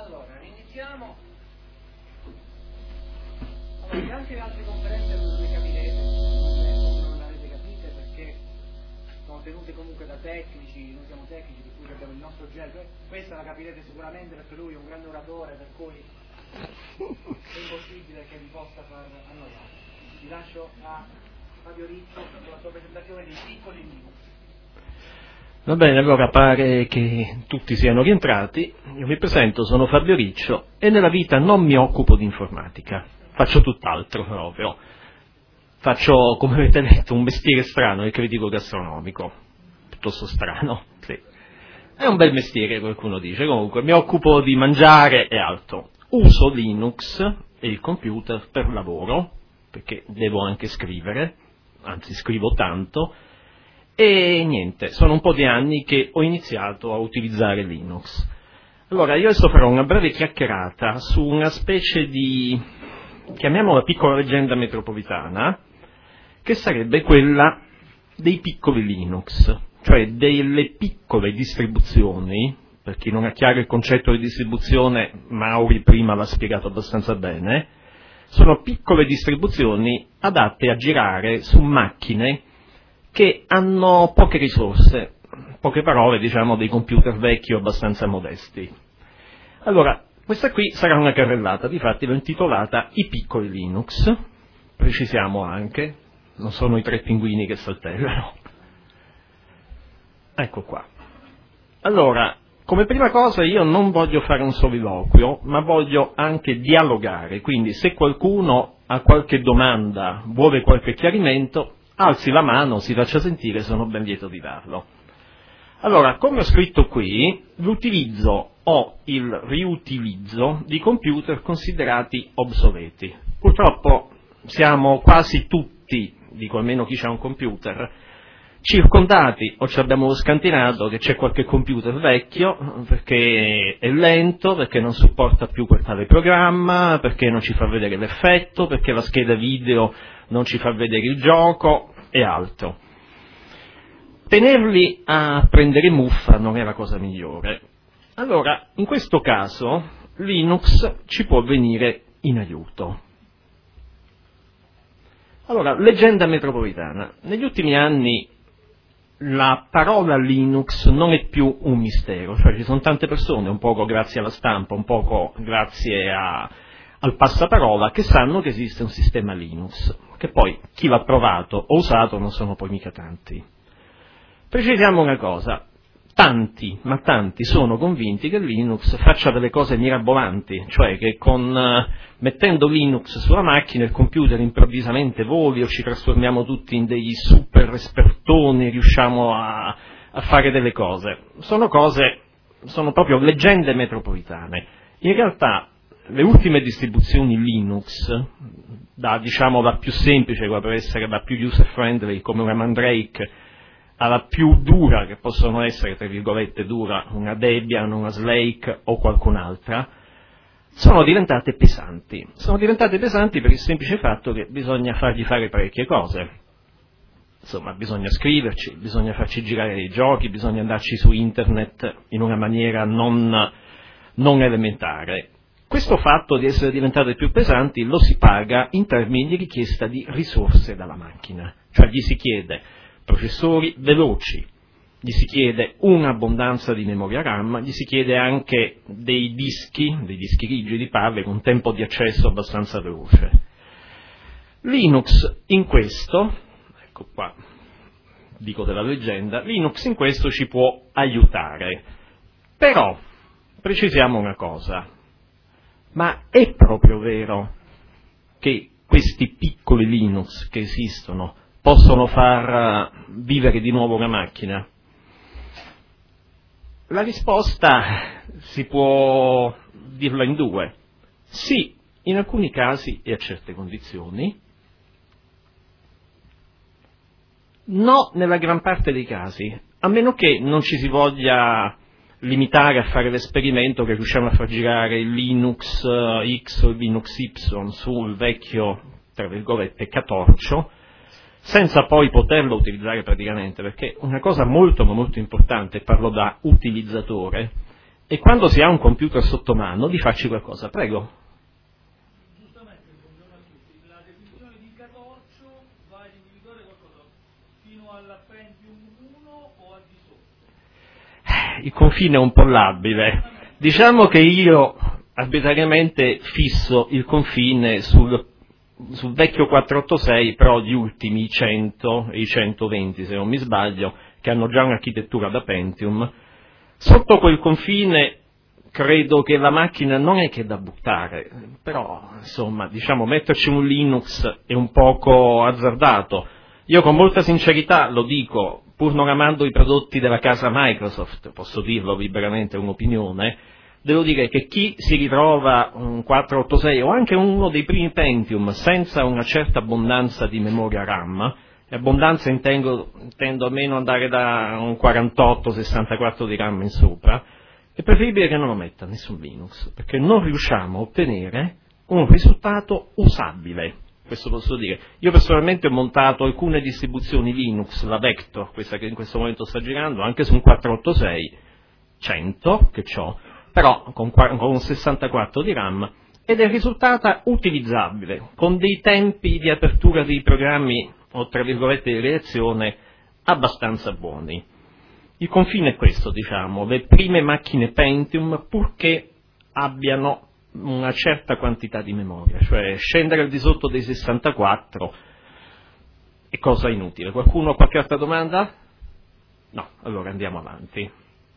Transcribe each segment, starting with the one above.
Allora, iniziamo. Allora, anche le altre conferenze non le capirete, non le avete capite perché sono tenute comunque da tecnici, noi siamo tecnici, per cui abbiamo il nostro genere. Questa la capirete sicuramente perché lui è un grande oratore, per cui è impossibile che vi possa far annoiare. Vi lascio a Fabio Riccio per la sua presentazione dei piccoli Linux. Va bene, allora pare che tutti siano rientrati. Io mi presento, sono Fabio Riccio e nella vita non mi occupo di informatica, faccio tutt'altro proprio. Faccio, come avete detto, un mestiere strano, il critico gastronomico, piuttosto strano, sì. È un bel mestiere, qualcuno dice, comunque mi occupo di mangiare e altro. Uso Linux e il computer per lavoro, perché devo anche scrivere, anzi scrivo tanto, e niente, sono un po' di anni che ho iniziato a utilizzare Linux. Allora, io adesso farò una breve chiacchierata su una specie di, chiamiamola piccola leggenda metropolitana, che sarebbe quella dei piccoli Linux, cioè delle piccole distribuzioni. Per chi non ha chiaro il concetto di distribuzione, Mauri prima l'ha spiegato abbastanza bene, sono piccole distribuzioni adatte a girare su macchine che hanno poche risorse, poche parole, diciamo, dei computer vecchi o abbastanza modesti. Allora, questa qui sarà una carrellata, difatti l'ho intitolata I piccoli Linux, precisiamo anche, non sono i tre pinguini che saltellano. Ecco qua. Allora, come prima cosa io non voglio fare un soliloquio, ma voglio anche dialogare, quindi se qualcuno ha qualche domanda, vuole qualche chiarimento, alzi la mano, si faccia sentire, sono ben lieto di darlo. Allora, come ho scritto qui, l'utilizzo o il riutilizzo di computer considerati obsoleti. Purtroppo siamo quasi tutti, dico almeno chi ha un computer, circondati o ci abbiamo scantinato che c'è qualche computer vecchio perché è lento, perché non supporta più quel tale programma, perché non ci fa vedere l'effetto, perché la scheda video non ci fa vedere il gioco e altro. Tenerli a prendere muffa non è la cosa migliore. Allora, in questo caso, Linux ci può venire in aiuto. Allora, leggenda metropolitana. Negli ultimi anni la parola Linux non è più un mistero, cioè ci sono tante persone, un poco grazie alla stampa, un poco grazie al passaparola, che sanno che esiste un sistema Linux, che poi chi l'ha provato o usato non sono poi mica tanti. Precisiamo una cosa, tanti, ma tanti sono convinti che Linux faccia delle cose mirabolanti, cioè che mettendo Linux sulla macchina il computer improvvisamente voli o ci trasformiamo tutti in dei super espertoni, riusciamo a fare delle cose. Sono proprio leggende metropolitane. In realtà le ultime distribuzioni Linux, diciamo la più semplice, quella per essere la più user friendly, come una Mandrake, alla più dura che possono essere, tra virgolette dura, una Debian, una Slake o qualcun'altra, sono diventate pesanti. Sono diventate pesanti per il semplice fatto che bisogna fargli fare parecchie cose. Insomma, bisogna scriverci, bisogna farci girare dei giochi, bisogna andarci su internet in una maniera non elementare. Questo fatto di essere diventate più pesanti lo si paga in termini di richiesta di risorse dalla macchina, cioè gli si chiede processori veloci, gli si chiede un'abbondanza di memoria RAM, gli si chiede anche dei dischi rigidi, parli, con tempo di accesso abbastanza veloce. Linux in questo, ecco qua, dico della leggenda, Linux in questo ci può aiutare, però precisiamo una cosa, ma è proprio vero che questi piccoli Linux che esistono possono far vivere di nuovo una macchina? La risposta si può dirla in due. Sì, in alcuni casi e a certe condizioni. No, nella gran parte dei casi, a meno che non ci si voglia limitare a fare l'esperimento che riusciamo a far girare il Linux X o il Linux Y sul vecchio, tra virgolette, catorcio, senza poi poterlo utilizzare praticamente, perché una cosa molto ma molto importante, parlo da utilizzatore, e quando si ha un computer sotto mano di farci qualcosa. Prego. Giustamente, buongiorno a tutti. La definizione di catorcio va ad individuare qualcosa fino alla Pentium 1 o al di sotto? Il confine è un po' labile. Diciamo che io arbitrariamente fisso il confine sul vecchio 486, però gli ultimi 100 e i 120, se non mi sbaglio, che hanno già un'architettura da Pentium. Sotto quel confine credo che la macchina non è che è da buttare, però insomma, diciamo, metterci un Linux è un poco azzardato. Io con molta sincerità lo dico, pur non amando i prodotti della casa Microsoft, posso dirlo liberamente, è un'opinione, devo dire che chi si ritrova un 486 o anche uno dei primi Pentium senza una certa abbondanza di memoria RAM, e abbondanza intendo almeno andare da un 48-64 di RAM in sopra, è preferibile che non lo metta nessun Linux, perché non riusciamo a ottenere un risultato usabile. Questo posso dire. Io personalmente ho montato alcune distribuzioni Linux, la Vector, questa che in questo momento sta girando, anche su un 486 100 che ho, però con 64 di RAM, ed è risultata utilizzabile, con dei tempi di apertura dei programmi o tra virgolette di reazione abbastanza buoni. Il confine è questo, diciamo, le prime macchine Pentium, purché abbiano una certa quantità di memoria, cioè scendere al di sotto dei 64 è cosa inutile. Qualcuno ha qualche altra domanda? No, allora andiamo avanti.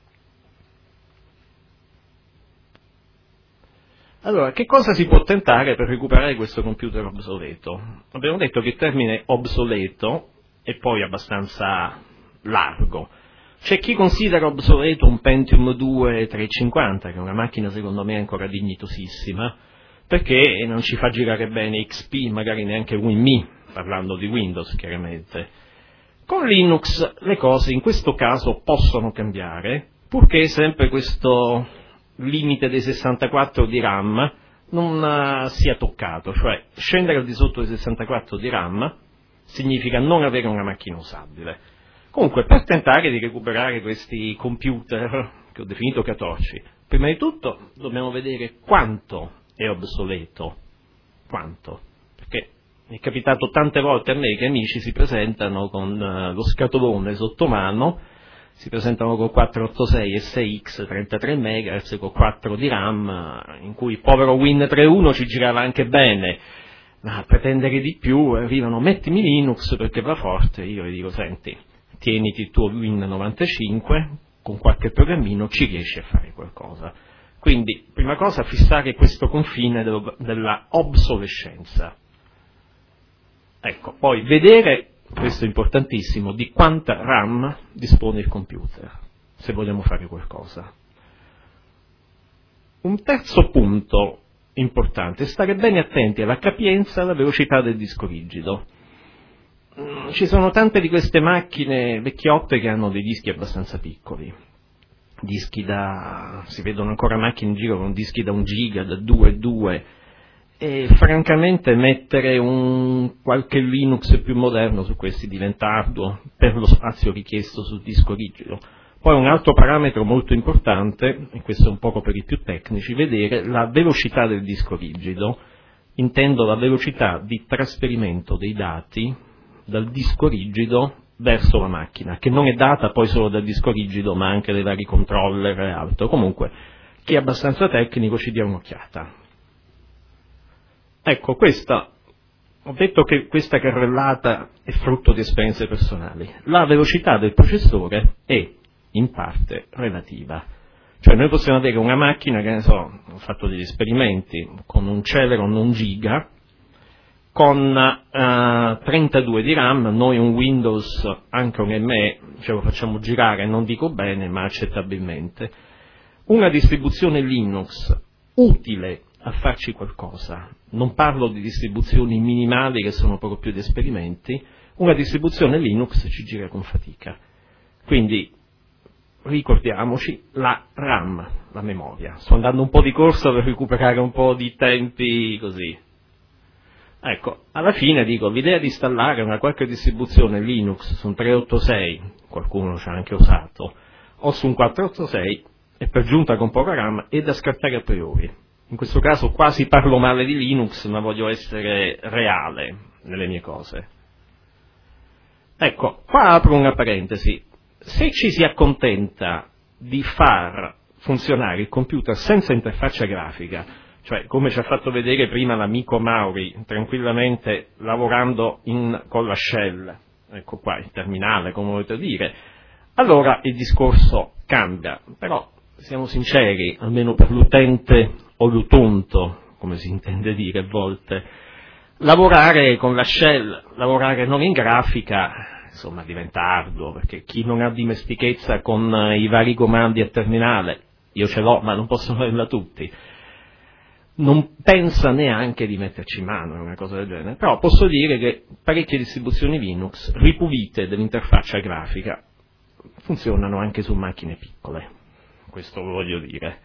Allora, che cosa si può tentare per recuperare questo computer obsoleto? Abbiamo detto che il termine obsoleto è poi abbastanza largo. C'è chi considera obsoleto un Pentium 2 350, che è una macchina secondo me ancora dignitosissima, perché non ci fa girare bene XP, magari neanche WinMe, parlando di Windows chiaramente. Con Linux le cose in questo caso possono cambiare, purché sempre questo limite dei 64 di RAM non sia toccato, cioè scendere al di sotto dei 64 di RAM significa non avere una macchina usabile. Comunque, per tentare di recuperare questi computer che ho definito catorci, prima di tutto dobbiamo vedere quanto è obsoleto, quanto, perché è capitato tante volte a me che amici si presentano con lo scatolone sotto mano, si presentano con 486 SX 33 MHz con 4 di RAM, in cui il povero Win 3.1 ci girava anche bene, ma a pretendere di più arrivano mettimi Linux perché va forte. Io gli dico senti, tieniti il tuo Win 95, con qualche programmino ci riesci a fare qualcosa. Quindi prima cosa fissare questo confine della obsolescenza. Ecco, poi vedere, questo è importantissimo, di quanta RAM dispone il computer, se vogliamo fare qualcosa. Un terzo punto importante è stare bene attenti alla capienza e alla velocità del disco rigido. Ci sono tante di queste macchine vecchiotte che hanno dei dischi abbastanza piccoli, si vedono ancora macchine in giro con dischi da 1 giga, da 2,2, e francamente mettere qualche Linux più moderno su questi diventa arduo per lo spazio richiesto sul disco rigido. Poi un altro parametro molto importante, e questo è un poco per i più tecnici, vedere la velocità del disco rigido, intendo la velocità di trasferimento dei dati dal disco rigido verso la macchina, che non è data poi solo dal disco rigido ma anche dai vari controller e altro. Comunque, chi è abbastanza tecnico ci dia un'occhiata. Ecco, ho detto che questa carrellata è frutto di esperienze personali. La velocità del processore è in parte relativa. Cioè noi possiamo avere una macchina, che ne so, ho fatto degli esperimenti, con un Celeron 1 giga, con 32 di RAM, noi un Windows, anche un ME, ce lo facciamo girare, non dico bene, ma accettabilmente. Una distribuzione Linux utile a farci qualcosa, non parlo di distribuzioni minimali che sono proprio più di esperimenti, una distribuzione Linux ci gira con fatica. Quindi ricordiamoci la RAM, la memoria. Sto andando un po' di corsa per recuperare un po' di tempi così. Ecco, alla fine dico, l'idea di installare una qualche distribuzione Linux su un 386, qualcuno ci ha anche usato, o su un 486, e per giunta con poca RAM, è da scartare a priori. In questo caso quasi parlo male di Linux, ma voglio essere reale nelle mie cose. Ecco, qua apro una parentesi. Se ci si accontenta di far funzionare il computer senza interfaccia grafica, cioè come ci ha fatto vedere prima l'amico Mauri, tranquillamente lavorando con la shell, ecco qua il terminale, come volete dire, allora il discorso cambia. Però siamo sinceri, almeno per l'utente o l'utonto, come si intende dire a volte, lavorare con la shell, lavorare non in grafica, insomma diventa arduo, perché chi non ha dimestichezza con i vari comandi a terminale, io ce l'ho ma non possono averla tutti, non pensa neanche di metterci mano in una cosa del genere. Però posso dire che parecchie distribuzioni Linux ripulite dell'interfaccia grafica funzionano anche su macchine piccole, questo lo voglio dire.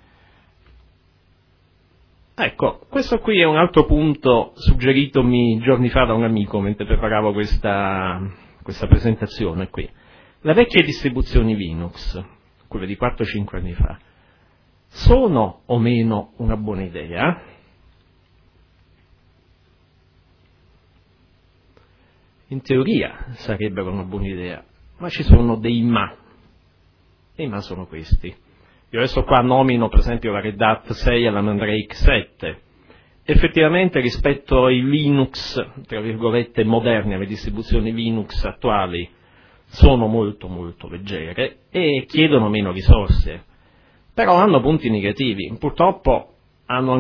Ecco, questo qui è un altro punto suggeritomi giorni fa da un amico mentre preparavo questa presentazione qui. Le vecchie distribuzioni Linux, quelle di 4-5 anni fa, sono o meno una buona idea? In teoria sarebbero una buona idea, ma ci sono dei ma, e i ma sono questi. Io adesso qua nomino per esempio la Red Hat 6 e la Mandrake 7. Effettivamente rispetto ai Linux, tra virgolette, moderni, alle distribuzioni Linux attuali, sono molto molto leggere e chiedono meno risorse, però hanno punti negativi. Purtroppo hanno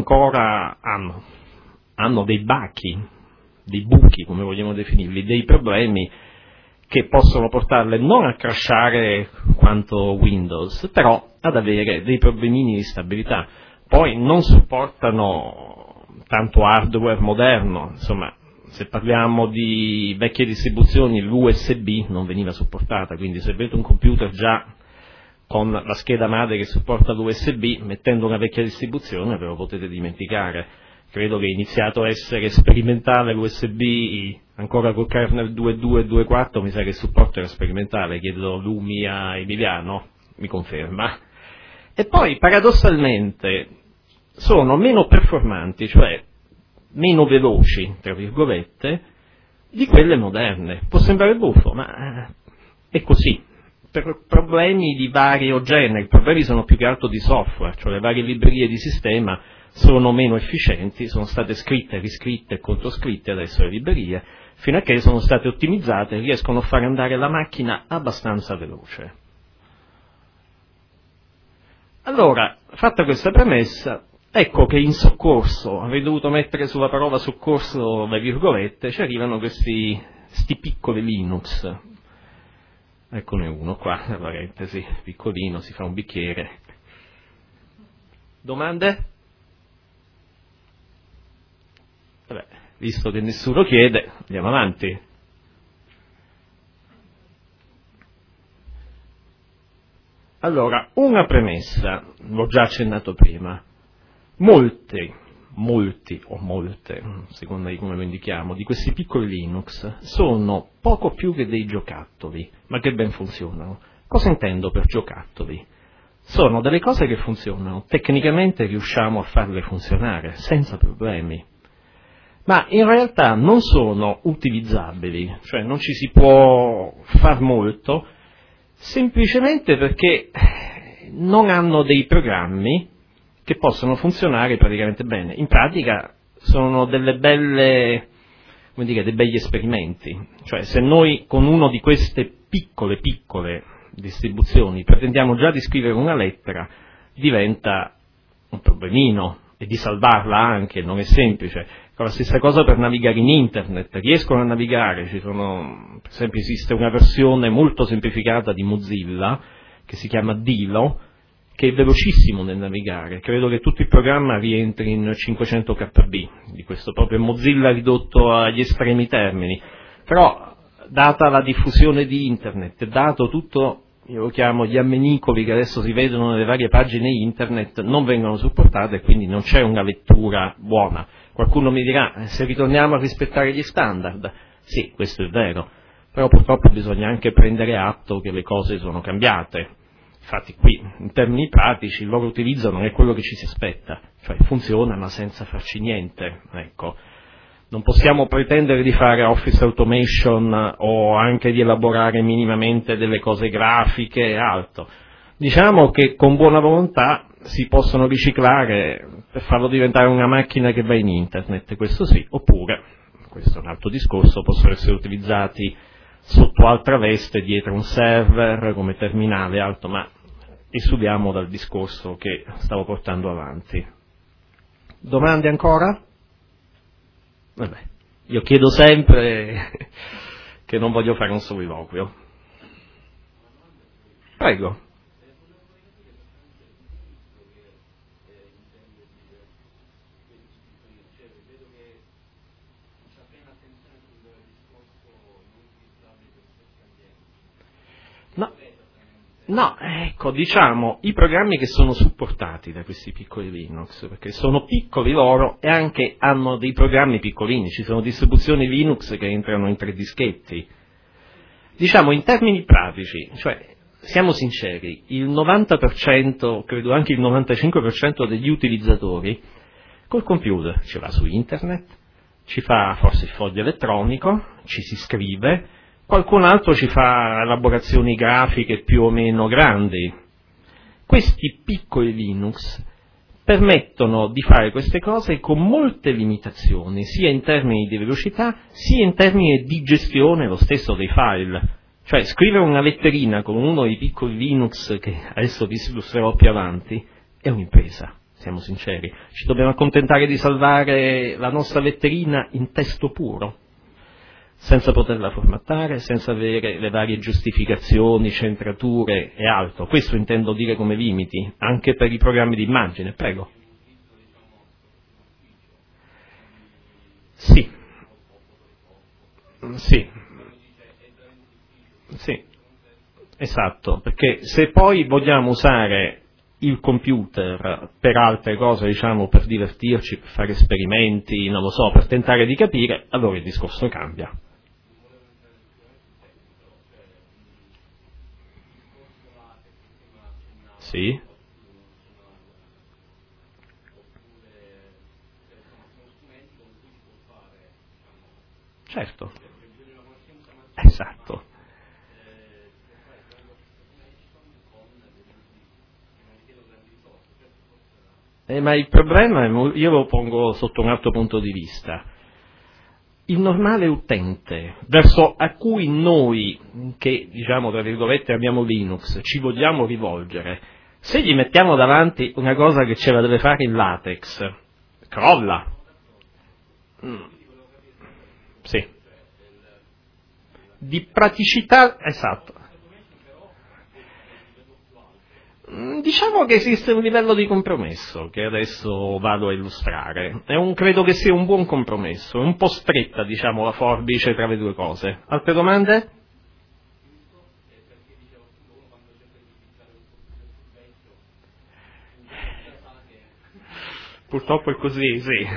dei buchi, come vogliamo definirli, dei problemi che possono portarle non a crashare quanto Windows, però ad avere dei problemini di stabilità. Poi non supportano tanto hardware moderno, insomma, se parliamo di vecchie distribuzioni l'USB non veniva supportata, quindi se avete un computer già con la scheda madre che supporta l'USB, mettendo una vecchia distribuzione ve lo potete dimenticare. Credo che è iniziato a essere sperimentale l'USB ancora col kernel 2.2 e 2.4, mi sa che il supporto era sperimentale, chiedo Lumi a Emiliano, mi conferma. E poi paradossalmente sono meno performanti, cioè meno veloci, tra virgolette, di quelle moderne. Può sembrare buffo, ma è così. Per problemi di vario genere, i problemi sono più che altro di software, cioè le varie librerie di sistema sono meno efficienti, sono state scritte, riscritte e controscritte adesso le librerie, fino a che sono state ottimizzate e riescono a far andare la macchina abbastanza veloce. Allora, fatta questa premessa, ecco che in soccorso, avrei dovuto mettere sulla parola soccorso le virgolette, ci arrivano questi piccoli Linux. Eccone uno qua, tra parentesi, piccolino, si fa un bicchiere. Domande? Vabbè, visto che nessuno chiede, andiamo avanti. Allora, una premessa, l'ho già accennato prima. Molti, o molte, secondo di come lo indichiamo, di questi piccoli Linux sono poco più che dei giocattoli, ma che ben funzionano. Cosa intendo per giocattoli? Sono delle cose che funzionano, tecnicamente riusciamo a farle funzionare senza problemi, ma in realtà non sono utilizzabili, cioè non ci si può far molto, semplicemente perché non hanno dei programmi che possono funzionare praticamente bene. In pratica sono delle belle, come dire, dei begli esperimenti. Cioè se noi con uno di queste piccole distribuzioni pretendiamo già di scrivere una lettera, diventa un problemino, e di salvarla anche, non è semplice. La stessa cosa per navigare in internet, riescono a navigare, per esempio esiste una versione molto semplificata di Mozilla che si chiama Dilo, che è velocissimo nel navigare, credo che tutto il programma rientri in 500 KB, di questo proprio Mozilla ridotto agli estremi termini, però data la diffusione di internet, dato tutto, io lo chiamo gli ammenicoli che adesso si vedono nelle varie pagine internet, non vengono supportate e quindi non c'è una lettura buona. Qualcuno mi dirà, se ritorniamo a rispettare gli standard, sì, questo è vero, però purtroppo bisogna anche prendere atto che le cose sono cambiate. Infatti qui, in termini pratici, il loro utilizzo non è quello che ci si aspetta, cioè funzionano senza farci niente, ecco. Non possiamo pretendere di fare office automation o anche di elaborare minimamente delle cose grafiche e altro. Diciamo che con buona volontà si possono riciclare per farlo diventare una macchina che va in internet, questo sì, oppure, questo è un altro discorso, possono essere utilizzati sotto altra veste, dietro un server, come terminale, altro, ma esuliamo dal discorso che stavo portando avanti. Domande ancora? Vabbè, io chiedo sempre che non voglio fare un soliloquio. Prego. No, ecco, diciamo, i programmi che sono supportati da questi piccoli Linux, perché sono piccoli loro e anche hanno dei programmi piccolini, ci sono distribuzioni Linux che entrano in 3 dischetti. Diciamo, in termini pratici, cioè, siamo sinceri, il 90%, credo anche il 95% degli utilizzatori col computer ci va su internet, ci fa forse il foglio elettronico, ci si scrive, qualcun altro ci fa elaborazioni grafiche più o meno grandi. Questi piccoli Linux permettono di fare queste cose con molte limitazioni, sia in termini di velocità, sia in termini di gestione lo stesso dei file. Cioè scrivere una letterina con uno dei piccoli Linux, che adesso vi illustrerò più avanti, è un'impresa, siamo sinceri. Ci dobbiamo accontentare di salvare la nostra letterina in testo puro, senza poterla formattare, senza avere le varie giustificazioni, centrature e altro. Questo intendo dire come limiti, anche per i programmi di immagine. Prego. Sì. Sì, esatto, perché se poi vogliamo usare il computer per altre cose, diciamo, per divertirci, per fare esperimenti, non lo so, per tentare di capire, allora il discorso cambia. Sì. Certo. Esatto. Ma il problema, io lo pongo sotto un altro punto di vista. Il normale utente, verso a cui noi, che diciamo tra virgolette abbiamo Linux, ci vogliamo rivolgere, se gli mettiamo davanti una cosa che ce la deve fare in latex, crolla. Sì. Di praticità, esatto. Diciamo che esiste un livello di compromesso che adesso vado a illustrare. Credo che sia un buon compromesso, è un po' stretta, diciamo, la forbice tra le due cose. Altre domande? Purtroppo è così, sì.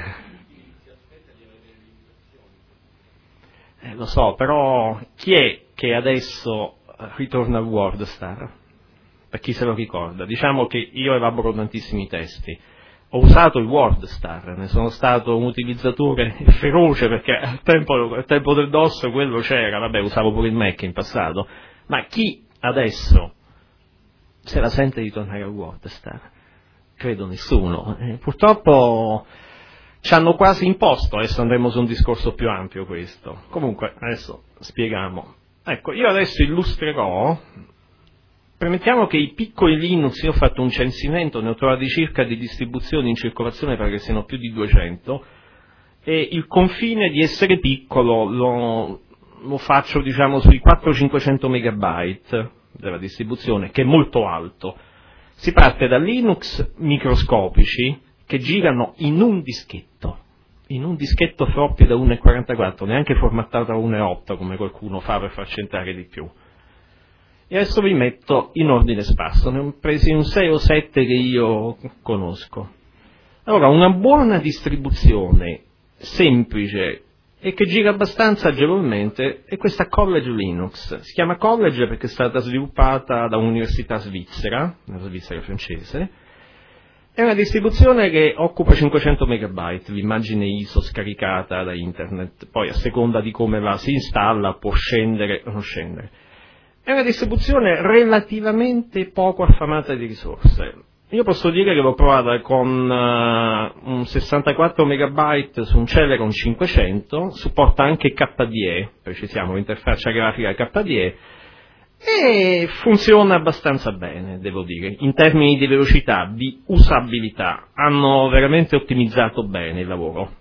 Lo so, però chi è che adesso ritorna al WordStar? Per chi se lo ricorda, diciamo che io elaboro tantissimi testi, ho usato il WordStar, ne sono stato un utilizzatore feroce perché al tempo del DOS quello c'era, vabbè, usavo pure il Mac in passato, ma chi adesso se la sente di tornare al WordStar? Credo nessuno. Purtroppo ci hanno quasi imposto, adesso andremo su un discorso più ampio questo. Comunque, adesso spieghiamo. Ecco, io adesso illustrerò. Premettiamo che i piccoli Linux, io ho fatto un censimento, ne ho trovati circa di distribuzioni in circolazione perché siano più di 200, e il confine di essere piccolo lo faccio, diciamo, sui 400-500 megabyte della distribuzione, che è molto alto. Si parte da Linux microscopici che girano in un dischetto floppy da 1,44, neanche formattato a 1,8 come qualcuno fa per far centrare di più. E adesso vi metto in ordine sparso, ne ho presi un 6 o 7 che io conosco. Allora, una buona distribuzione semplice e che gira abbastanza agevolmente è questa College Linux. Si chiama College perché è stata sviluppata da un'università svizzera, una svizzera francese. È una distribuzione che occupa 500 megabyte, l'immagine ISO scaricata da internet, poi a seconda di come la si installa può scendere o non scendere. È una distribuzione relativamente poco affamata di risorse. Io posso dire che l'ho provata con un 64 megabyte su un Celeron 500, supporta anche KDE, precisiamo l'interfaccia grafica KDE, e funziona abbastanza bene, devo dire, in termini di velocità, di usabilità, hanno veramente ottimizzato bene il lavoro.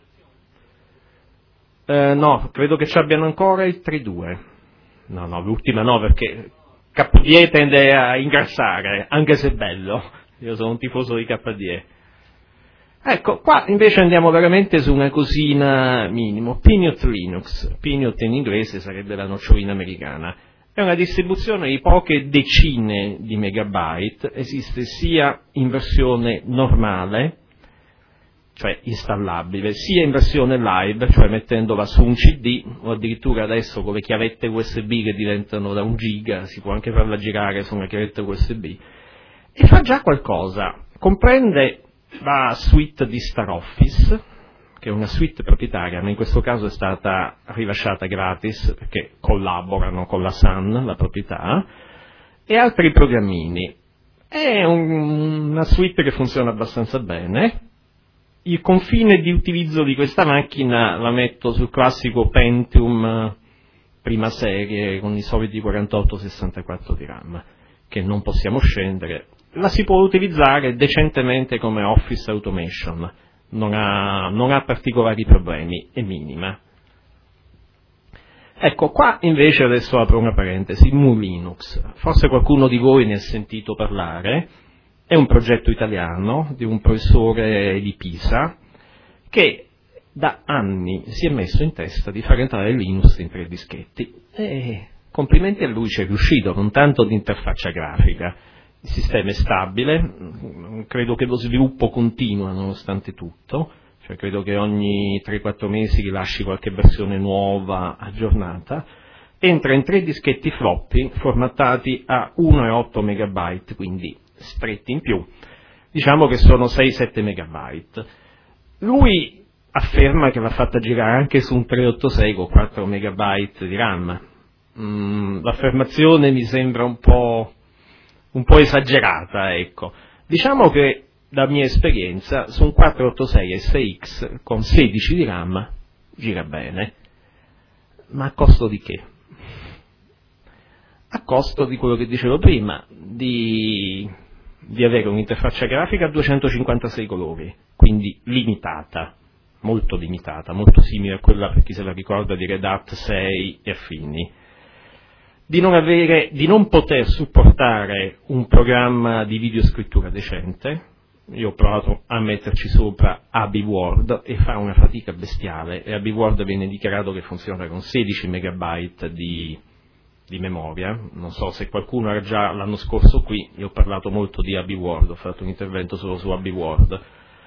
No, credo che ci abbiano ancora il 3.2. No, l'ultima no, perché KDE tende a ingrassare, anche se è bello. Io sono un tifoso di KDE. Ecco, qua invece andiamo veramente su una cosina minimo, Pignut Linux. Pignut in inglese sarebbe la nocciolina americana. È una distribuzione di poche decine di megabyte, esiste sia in versione normale, cioè installabile, sia in versione live, cioè mettendola su un CD, o addirittura adesso con le chiavette USB che diventano da 1 giga, si può anche farla girare su una chiavetta USB, e fa già qualcosa. Comprende la suite di Star Office, che è una suite proprietaria, ma in questo caso è stata rilasciata gratis perché collaborano con la Sun, la proprietà, e altri programmini. È una suite che funziona abbastanza bene. Il confine di utilizzo di questa macchina la metto sul classico Pentium prima serie con i soliti 48-64 di RAM, che non possiamo scendere. La si può utilizzare decentemente come Office Automation. Non ha particolari problemi, è minima. Ecco, qua invece adesso apro una parentesi, Mu Linux. Forse qualcuno di voi ne ha sentito parlare, è un progetto italiano di un professore di Pisa che da anni si è messo in testa di far entrare Linux in 3 dischetti e complimenti a lui, ci è riuscito con tanto di interfaccia grafica. Il sistema è stabile, credo che lo sviluppo continua nonostante tutto, cioè credo che ogni 3-4 mesi rilasci qualche versione nuova aggiornata, entra in 3 dischetti floppy formattati a 1,8 megabyte, quindi stretti in più, diciamo che sono 6-7 megabyte. Lui afferma che l'ha fatta girare anche su un 386 con 4 megabyte di RAM. L'affermazione mi sembra un po' esagerata, ecco. Diciamo che da mia esperienza su un 486 SX con 16 di RAM gira bene, ma a costo di che? A costo di quello che dicevo prima, di avere un'interfaccia grafica a 256 colori, quindi limitata, molto simile a quella, per chi se la ricorda, di Red Hat 6 e affini. Di non poter supportare un programma di videoscrittura decente. Io ho provato a metterci sopra AbiWord e fa una fatica bestiale, e AbiWord viene dichiarato che funziona con 16 megabyte di memoria. Non so se qualcuno era già l'anno scorso qui, io ho parlato molto di AbiWord, ho fatto un intervento solo su AbiWord.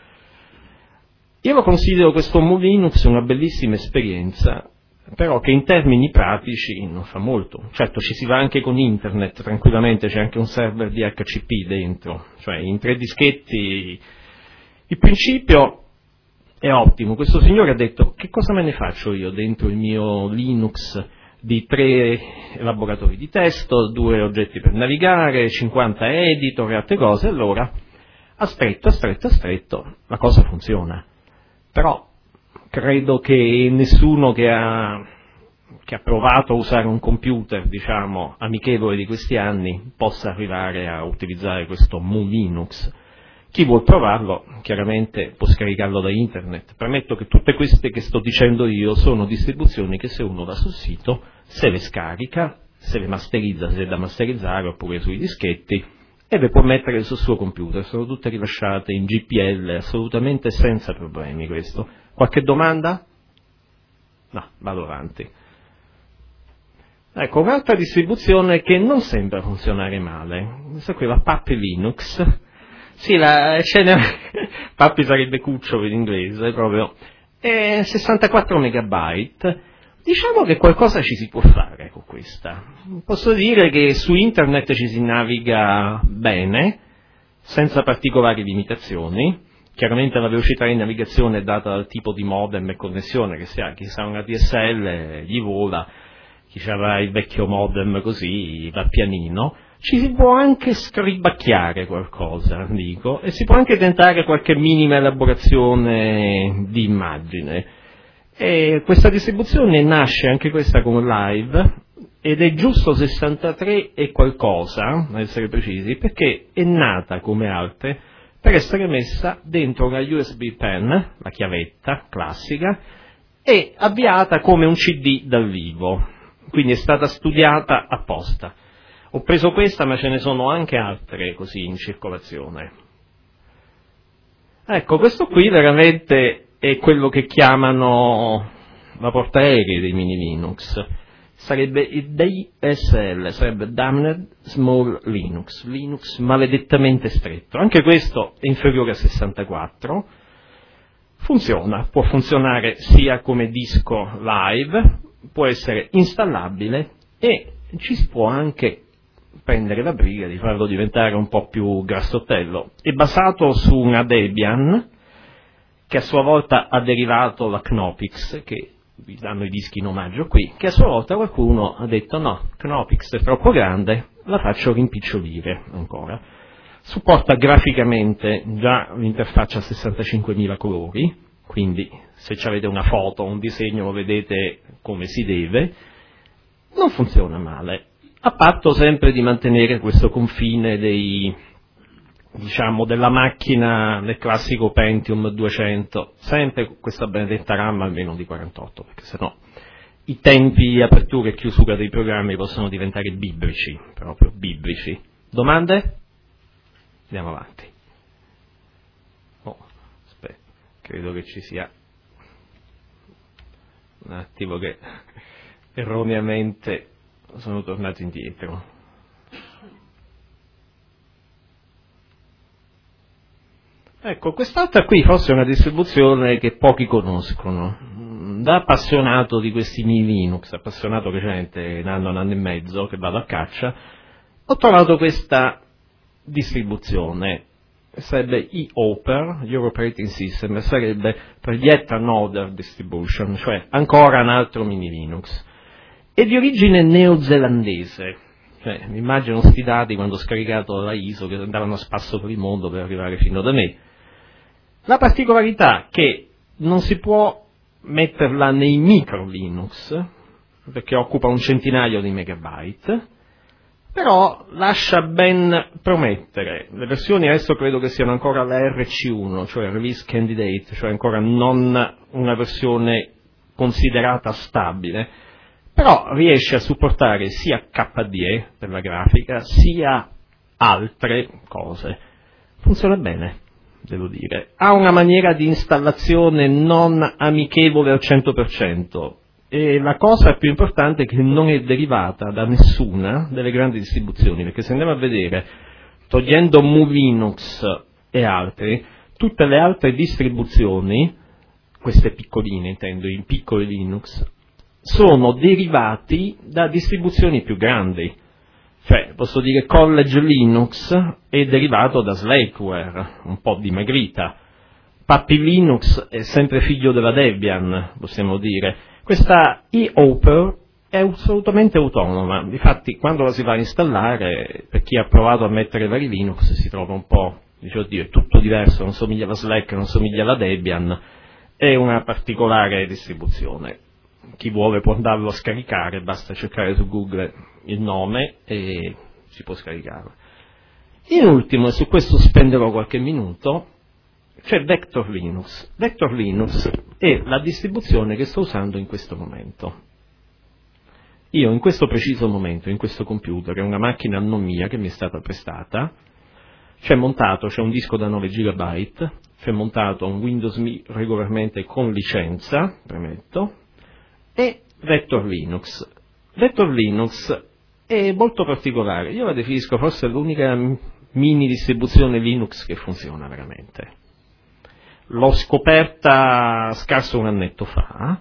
Io lo considero questo Mu Linux una bellissima esperienza, però che in termini pratici non fa molto. Certo, ci si va anche con internet tranquillamente, c'è anche un server DHCP dentro, cioè in 3 dischetti il principio è ottimo. Questo signore ha detto: che cosa me ne faccio io dentro il mio Linux di 3 elaboratori di testo, 2 oggetti per navigare, 50 editor e altre cose? Allora a stretto la cosa funziona, però credo che nessuno che ha provato a usare un computer, diciamo, amichevole di questi anni possa arrivare a utilizzare questo Mu Linux. Chi vuol provarlo chiaramente può scaricarlo da internet. Premetto che tutte queste che sto dicendo io sono distribuzioni che se uno va sul sito, se le scarica, se le masterizza, se è da masterizzare, oppure sui dischetti, e le può mettere sul suo computer. Sono tutte rilasciate in GPL assolutamente senza problemi. Questo. Qualche domanda? No, vado avanti. Ecco, un'altra distribuzione che non sembra funzionare male, questa qui è la Puppy Linux. Sì, Puppy sarebbe cucciolo in inglese, proprio. e 64 megabyte. Diciamo che qualcosa ci si può fare con questa. Posso dire che su internet ci si naviga bene, senza particolari limitazioni. Chiaramente la velocità di navigazione è data dal tipo di modem e connessione che si ha. Chi sa una DSL gli vola, chi avrà il vecchio modem così va pianino. Ci si può anche scribacchiare qualcosa, dico, e si può anche tentare qualche minima elaborazione di immagine. E questa distribuzione nasce anche questa come live ed è giusto 63 e qualcosa, a essere precisi, perché è nata come altre per essere messa dentro una USB pen, la chiavetta classica, e avviata come un CD dal vivo, quindi è stata studiata apposta. Ho preso questa, ma ce ne sono anche altre così in circolazione. Ecco, questo qui veramente è quello che chiamano la portaerei dei mini Linux. Sarebbe il DSL, sarebbe Damned Small Linux, Linux maledettamente stretto. Anche questo è inferiore a 64. Funziona, può funzionare sia come disco live, può essere installabile e ci si può anche prendere la briga di farlo diventare un po' più grassottello. È basato su una Debian che a sua volta ha derivato la Knoppix, che vi danno i dischi in omaggio qui, che a sua volta qualcuno ha detto no, Knoppix è troppo grande, la faccio rimpicciolire ancora. Supporta graficamente già l'interfaccia a 65.000 colori, quindi se avete una foto o un disegno lo vedete come si deve. Non funziona male, a patto sempre di mantenere questo confine della macchina del classico Pentium 200, sempre questa benedetta RAM almeno di 48, perché sennò i tempi di apertura e chiusura dei programmi possono diventare biblici, proprio biblici. Domande? Andiamo avanti. Aspetta, credo che ci sia un attimo che erroneamente sono tornato indietro. Ecco, quest'altra qui forse è una distribuzione che pochi conoscono. Da appassionato di questi mini Linux, appassionato recente, un anno e mezzo che vado a caccia, ho trovato questa distribuzione. Sarebbe eOper, Your Operating System, sarebbe per Yet Another Distribution, cioè ancora un altro mini Linux. È di origine neozelandese. Mi immagino sti dati quando ho scaricato la ISO che andavano a spasso per il mondo per arrivare fino da me. La particolarità è che non si può metterla nei micro Linux, perché occupa un centinaio di megabyte, però lascia ben promettere. Le versioni adesso credo che siano ancora la RC1, cioè Release Candidate, cioè ancora non una versione considerata stabile, però riesce a supportare sia KDE per la grafica, sia altre cose. Funziona bene, devo dire. Ha una maniera di installazione non amichevole al 100%, e la cosa più importante è che non è derivata da nessuna delle grandi distribuzioni, perché se andiamo a vedere, togliendo MoveLinux e altri, tutte le altre distribuzioni, queste piccoline intendo, i piccoli Linux, sono derivati da distribuzioni più grandi. Cioè, posso dire College Linux è derivato da Slackware, un po' dimagrita. Puppy Linux è sempre figlio della Debian, possiamo dire. Questa eOper è assolutamente autonoma, difatti quando la si va a installare, per chi ha provato a mettere vari Linux si trova un po', dice oddio, è tutto diverso, non somiglia alla Slack, non somiglia alla Debian, è una particolare distribuzione. Chi vuole può andarlo a scaricare, basta cercare su Google il nome e si può scaricare. In ultimo, e su questo spenderò qualche minuto, c'è Vector Linux. Vector Linux è la distribuzione che sto usando in questo momento. Io in questo preciso momento, in questo computer, è una macchina non mia che mi è stata prestata, c'è un disco da 9 GB, c'è montato un Windows Me regolarmente con licenza, premetto, e Vector Linux. Vector Linux è molto particolare, io la definisco forse l'unica mini distribuzione Linux che funziona veramente. L'ho scoperta scarso un annetto fa,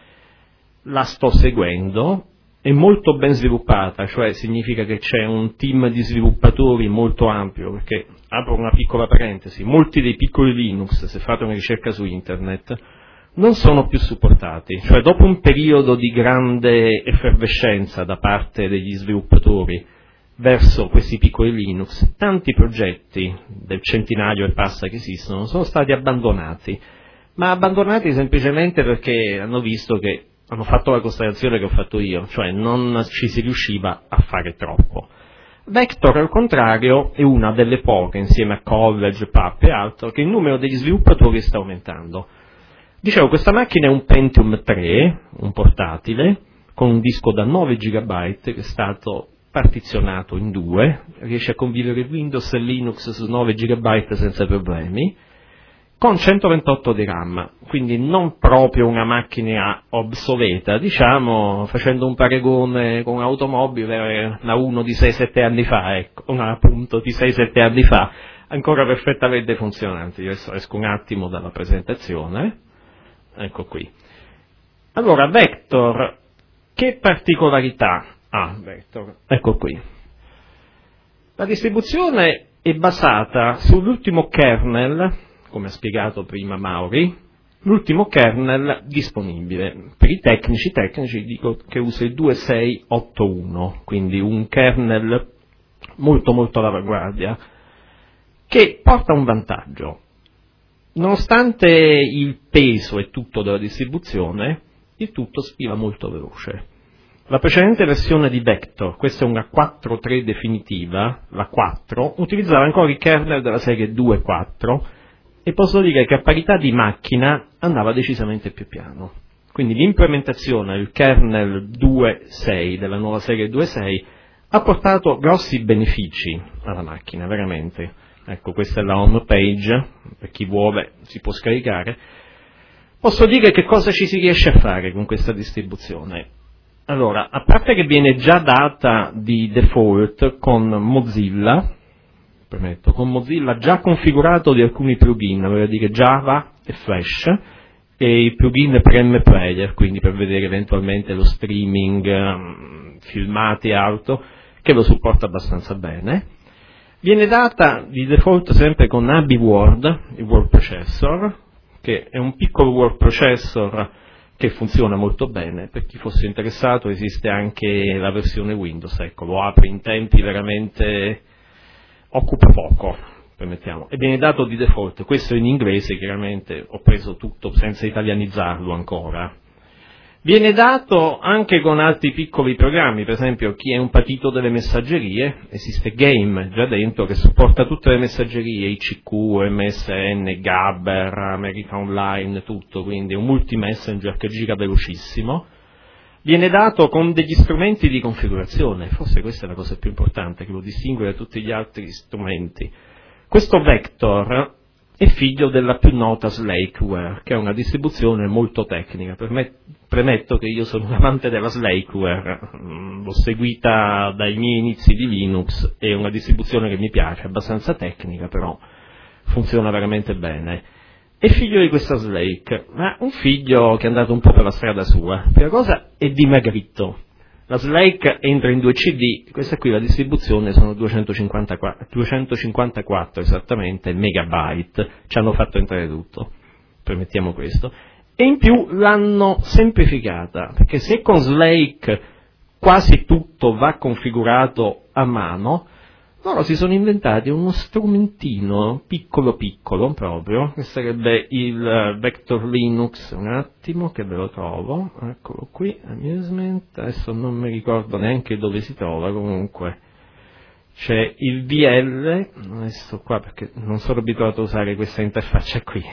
la sto seguendo, è molto ben sviluppata, cioè significa che c'è un team di sviluppatori molto ampio, perché, apro una piccola parentesi, molti dei piccoli Linux, se fate una ricerca su internet, non sono più supportati, cioè dopo un periodo di grande effervescenza da parte degli sviluppatori verso questi piccoli Linux, tanti progetti del centinaio e passa che esistono sono stati abbandonati, ma abbandonati semplicemente perché hanno visto che hanno fatto la constatazione che ho fatto io, cioè non ci si riusciva a fare troppo. Vector, al contrario, è una delle poche, insieme a College, PAP e altro, che il numero degli sviluppatori sta aumentando. Dicevo, questa macchina è un Pentium 3, un portatile, con un disco da 9 GB che è stato partizionato in due, riesce a convivere Windows e Linux su 9 GB senza problemi, con 128 di RAM, quindi non proprio una macchina obsoleta, diciamo, facendo un paragone con un'automobile, una 1 di 6-7 anni fa, ecco, una appunto di 6-7 anni fa, ancora perfettamente funzionanti. Io esco un attimo dalla presentazione, ecco qui. Allora, Vector, che particolarità ha Vector? Ecco qui. La distribuzione è basata sull'ultimo kernel, come ha spiegato prima Mauri, l'ultimo kernel disponibile. Per i tecnici dico che usa il 2681, quindi un kernel molto molto all'avanguardia, che porta un vantaggio. Nonostante il peso e tutto della distribuzione, il tutto spiva molto veloce. La precedente versione di Vector, questa è una 4.3 definitiva, la 4, utilizzava ancora i kernel della serie 2.4 e posso dire che a parità di macchina andava decisamente più piano. Quindi l'implementazione del kernel 2.6 della nuova serie 2.6 ha portato grossi benefici alla macchina, veramente. Ecco, questa è la home page, per chi vuole si può scaricare. Posso dire che cosa ci si riesce a fare con questa distribuzione. Allora, a parte che viene già data di default con Mozilla, permetto, con Mozilla già configurato di alcuni plugin, vale a dire Java e Flash, e i plugin per MPlayer, quindi per vedere eventualmente lo streaming, filmati e altro, che lo supporta abbastanza bene. Viene data di default sempre con AB Word, il word processor, che è un piccolo word processor che funziona molto bene. Per chi fosse interessato esiste anche la versione Windows, ecco, lo apre in tempi veramente, occupa poco, permettiamo, e viene dato di default. Questo in inglese, chiaramente ho preso tutto senza italianizzarlo ancora. Viene dato anche con altri piccoli programmi, per esempio chi è un patito delle messaggerie, esiste Game già dentro che supporta tutte le messaggerie, ICQ, MSN, Gabber, America Online, tutto, quindi è un multi-messenger che gira velocissimo. Viene dato con degli strumenti di configurazione, forse questa è la cosa più importante che lo distingue da tutti gli altri strumenti. Questo Vector è figlio della più nota Slackware, che è una distribuzione molto tecnica. Premetto che io sono un amante della Slackware, l'ho seguita dai miei inizi di Linux, è una distribuzione che mi piace, abbastanza tecnica, però funziona veramente bene. È figlio di questa Slake, ma un figlio che è andato un po' per la strada sua. Prima cosa è dimagrito. La Slake entra in 2 CD, questa qui la distribuzione sono 254 esattamente megabyte, ci hanno fatto entrare tutto, permettiamo questo, e in più l'hanno semplificata, perché se con Slake quasi tutto va configurato a mano, loro si sono inventati uno strumentino piccolo piccolo proprio, che sarebbe il Vector Linux, un attimo che ve lo trovo, eccolo qui, Amusement, adesso non mi ricordo neanche dove si trova, comunque c'è il VL, adesso qua perché non sono abituato a usare questa interfaccia qui,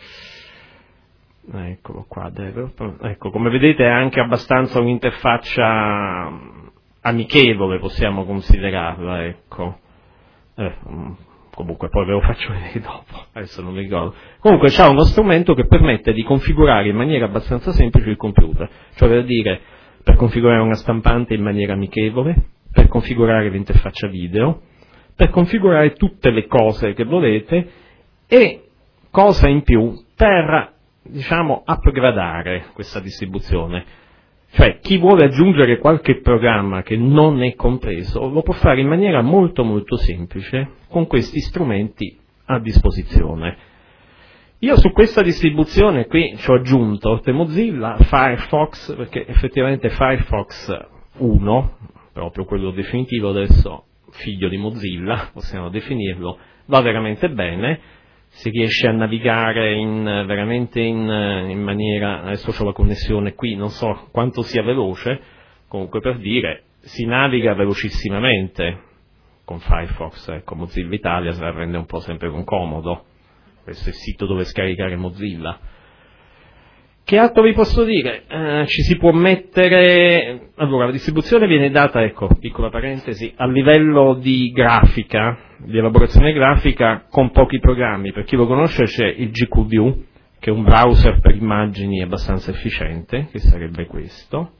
eccolo qua, ecco, come vedete è anche abbastanza un'interfaccia amichevole, possiamo considerarla, ecco. Comunque poi ve lo faccio vedere dopo, adesso non mi ricordo. Comunque c'ha uno strumento che permette di configurare in maniera abbastanza semplice il computer, cioè per dire, per configurare una stampante in maniera amichevole, per configurare l'interfaccia video, per configurare tutte le cose che volete e, cosa in più, per, diciamo, upgradare questa distribuzione. Cioè, chi vuole aggiungere qualche programma che non è compreso lo può fare in maniera molto molto semplice con questi strumenti a disposizione. Io su questa distribuzione qui ci ho aggiunto, oltre Mozilla, Firefox, perché effettivamente Firefox 1, proprio quello definitivo adesso, figlio di Mozilla, possiamo definirlo, va veramente bene, si riesce a navigare veramente in maniera, adesso ho la connessione qui, non so quanto sia veloce, comunque per dire, si naviga velocissimamente con Firefox, ecco, Mozilla Italia se la prende un po' sempre con comodo. Questo è il sito dove scaricare Mozilla. Che altro vi posso dire? Ci si può mettere... Allora, la distribuzione viene data, ecco, piccola parentesi, a livello di grafica, di elaborazione grafica, con pochi programmi. Per chi lo conosce c'è il GQView, che è un browser per immagini abbastanza efficiente, che sarebbe questo.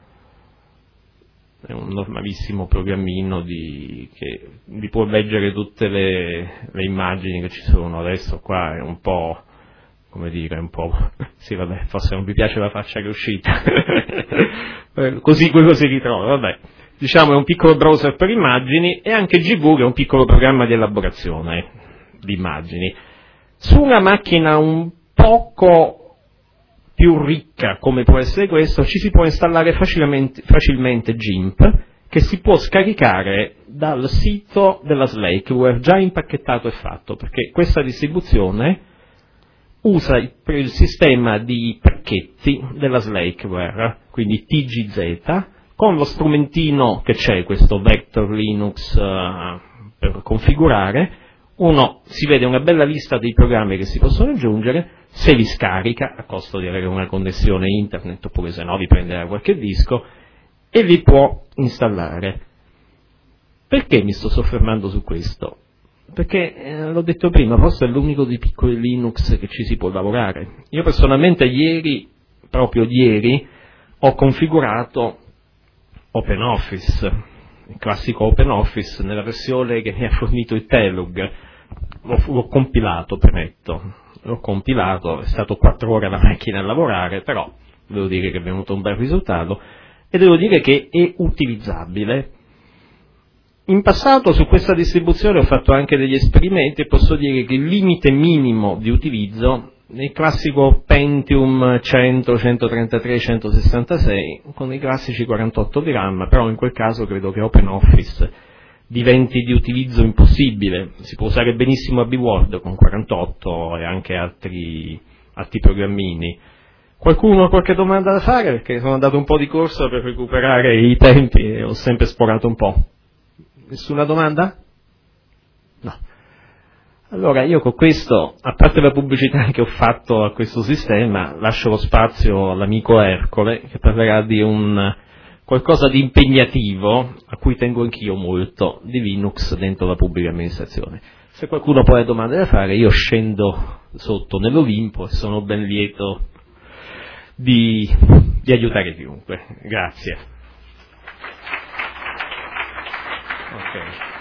È un normalissimo programmino che vi può leggere tutte le immagini che ci sono. Adesso qua è un po', come dire, un po', sì vabbè, forse non vi piace la faccia che è uscita, così quello si ritrova, vabbè. Diciamo è un piccolo browser per immagini, e anche GV che è un piccolo programma di elaborazione di immagini. Su una macchina un poco più ricca come può essere questo, ci si può installare facilmente GIMP, che si può scaricare dal sito della Slackware, già impacchettato e fatto, perché questa distribuzione usa il sistema di pacchetti della Slackware, quindi TGZ, con lo strumentino che c'è, questo Vector Linux per configurare. Uno si vede una bella lista dei programmi che si possono aggiungere, se li scarica a costo di avere una connessione internet, oppure se no vi prende da qualche disco e li può installare. Perché mi sto soffermando su questo? Perché, l'ho detto prima, forse è l'unico dei piccoli Linux che ci si può lavorare. Io personalmente proprio ieri, ho configurato OpenOffice, il classico OpenOffice, nella versione che mi ha fornito il Telug. L'ho compilato, premetto, l'ho compilato, è stato 4 ore alla macchina a lavorare, però devo dire che è venuto un bel risultato e devo dire che è utilizzabile. In passato su questa distribuzione ho fatto anche degli esperimenti e posso dire che il limite minimo di utilizzo è il classico Pentium 100, 133, 166 con i classici 48 di RAM, però in quel caso credo che OpenOffice diventi di utilizzo impossibile. Si può usare benissimo AbiWord con 48 e anche altri programmini. Qualcuno ha qualche domanda da fare? Perché sono andato un po' di corsa per recuperare i tempi e ho sempre esplorato un po'. Nessuna domanda? No. Allora io con questo, a parte la pubblicità che ho fatto a questo sistema, lascio lo spazio all'amico Ercole che parlerà di qualcosa di impegnativo, a cui tengo anch'io molto, di Linux dentro la pubblica amministrazione. Se qualcuno poi ha domande da fare, io scendo sotto nell'Olimpo e sono ben lieto di aiutare chiunque. Grazie. Okay.